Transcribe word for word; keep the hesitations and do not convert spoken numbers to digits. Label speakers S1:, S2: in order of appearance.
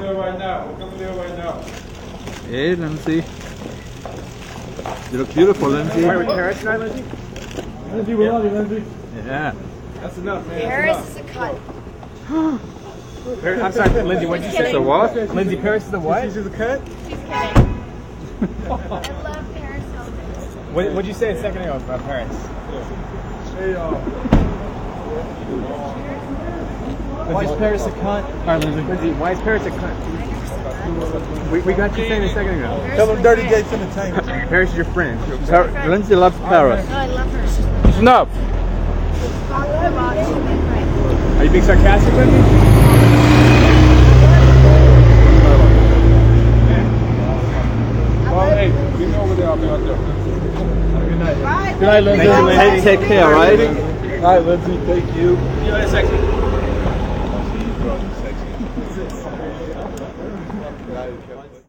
S1: there right now. We're coming there right now.
S2: Hey, Lindsay. You look beautiful, Lindsay.
S3: Are you with Paris tonight, Lindsay?
S1: Lindsay, we love you, Lindsay.
S2: Yeah.
S1: That's enough, man.
S4: Paris is a cut.
S3: Paris, I'm sorry, Lindsay, what did you say?
S2: The what?
S3: Lindsay, Paris is the what?
S1: She's a cut?
S4: She's kidding. I love Paris so much.
S3: What did you say a second ago about Paris?
S1: Hey, y'all.
S3: Why is Paris a cunt? Alright, Lindsay. Lindsay, why is Paris a cunt? We, we got you saying a second ago.
S1: Tell them Dirty Gates Entertainment.
S3: Paris is your friend.
S2: Par- Lindsay loves Paris.
S4: Oh, I love her.
S2: Snuff.
S3: Are you being sarcastic, Lindsay?
S1: Well, hey, we know where they are. Out there. Good night.
S4: Bye.
S3: Good night, Lindsay.
S2: Take, take care, right?
S1: All right, Lindsay. Thank you.
S3: See you later, sexy.